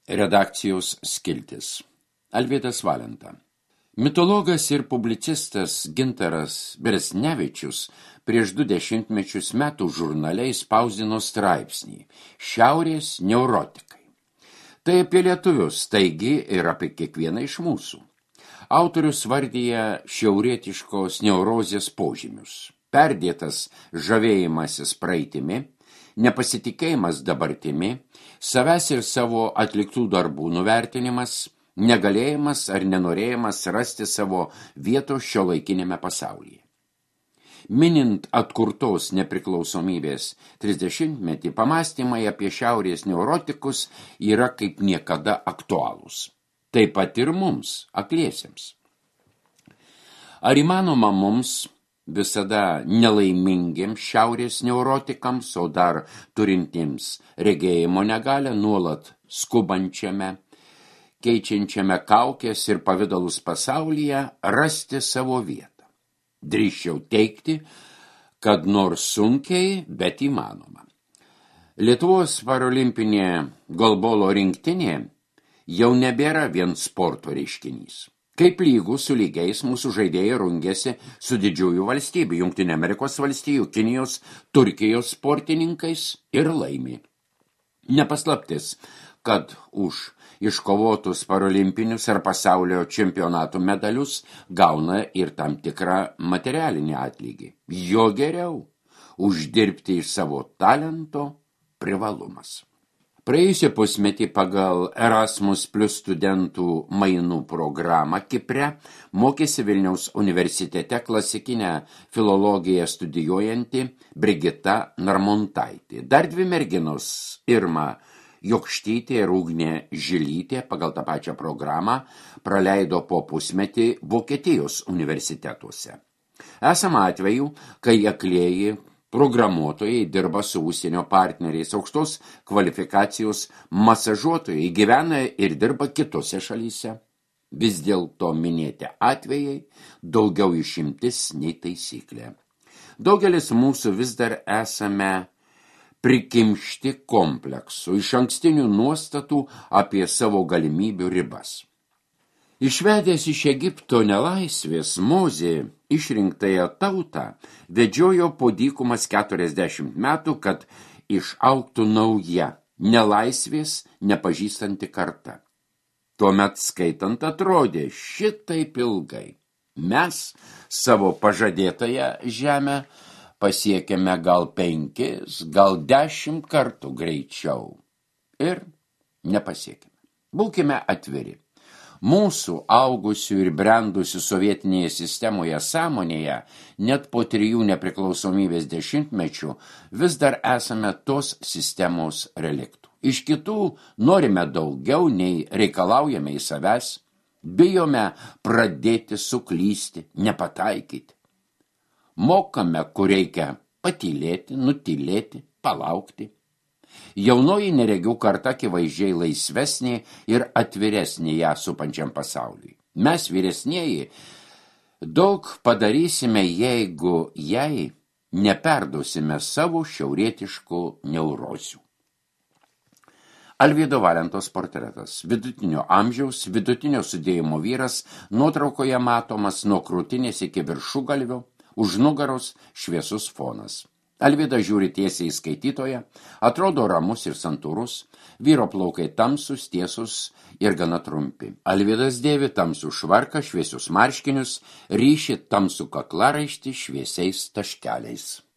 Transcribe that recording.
Redakcijos skiltis. Alvydas Valenta. Mitologas ir publicistas Gintaras Beresnevičius prieš 20 metų žurnale spausdino straipsnį Šiaurės neurotikai. Tai apie lietuvius, taigi ir apie kiekvieną iš mūsų. Autorius vardyja šiaurietiškos neurozės požymius. Perdėtas žavėjimasis praeitimi, nepasitikėjimas dabartimi, savęs ir savo atliktų darbų nuvertinimas, negalėjimas ar nenorėjimas rasti savo vietos šiuolaikiniame pasaulyje. Minint atkurtos nepriklausomybės 30-metį, pamąstymai apie šiaurės neurotikus yra kaip niekada aktualūs. Taip pat ir mums, akliesiems. Ar įmanoma mums visada nelaimingiems šiaurės neurotikams, o dar turintiems regėjimo negalią, nuolat skubančiame, keičiančiame kaukės ir pavidalus pasaulyje, rasti savo vietą? Drįsčiau teigti, kad nors sunkiai, bet įmanoma. Lietuvos parolimpinė golbolo rinktinė jau nebėra vien sporto reiškinys. Kaip lygų su lygiais mūsų žaidėjai rungėsi su didžiųjų valstybių, Jungtinių Amerikos valstijų, Kinijos, Turkijos sportininkais ir laimi. Nepaslaptis, kad už iškovotus parolimpinius ar pasaulio čempionatų medalius gauna ir tam tikrą materialinį atlygį. Jo geriau uždirbti iš savo talento privalumas. Praėjusį pusmetį pagal Erasmus Plus studentų mainų programą Kipre mokėsi Vilniaus universitete klasikinę filologiją studijuojanti Brigita Narmontaitė. Dar dvi merginos, Irma Jokštytė ir Ugnė Žilytė, pagal tą pačią programą praleido po pusmetį Vokietijos universitetuose. Esama atvejų, kai aklieji programuotojai dirba su užsienio partneriais, aukštos kvalifikacijos masažuotojai gyvena ir dirba kitose šalyse. Vis dėlto minėti atvejai daugiau išimtis nei taisyklė. Daugelis mūsų vis dar esame prikimšti kompleksų, išankstinių nuostatų apie savo galimybių ribas. Išvedęs iš Egipto nelaisvės, Mozė išrinktąją tautą vedžiojo po dykumas 40 metų, kad išaugtų nauja, nelaisvės nepažįstanti karta. Tuomet skaitant atrodė šitaip ilgai. Mes savo pažadėtąją žemę pasiekėme gal 5, gal 10 kartų greičiau ir nepasiekėme. Būkime atviri. Mūsų augusių ir brendusių sovietinėje sistemoje sąmonėje net po 3 nepriklausomybės dešimtmečių vis dar esame tos sistemos reliktų. Iš kitų norime daugiau nei reikalaujame į savęs, bijome pradėti suklysti, nepataikyti. Mokame, kur reikia patylėti, nutylėti, palaukti. Jaunoji neregių karta akivaizdžiai laisvesnė ir atviresnė ją supančiam pasauliui. Mes vyresnieji daug padarysime, jeigu jai neperduosime savo šiaurietiškų neurozių. Alvydo Valentos portretas. Vidutinio amžiaus, vidutinio sudėjimo vyras, nuotraukoje matomas nuo krūtinės iki viršugalvio, už nugaros šviesus fonas. Alvydas žiūri tiesiai į skaitytoją, atrodo ramus ir santūrus, vyro plaukai tamsus, tiesus ir gana trumpi. Alvydas dėvi tamsų švarką, šviesius marškinius, ryši tamsų kaklaraištį šviesiais taškeliais.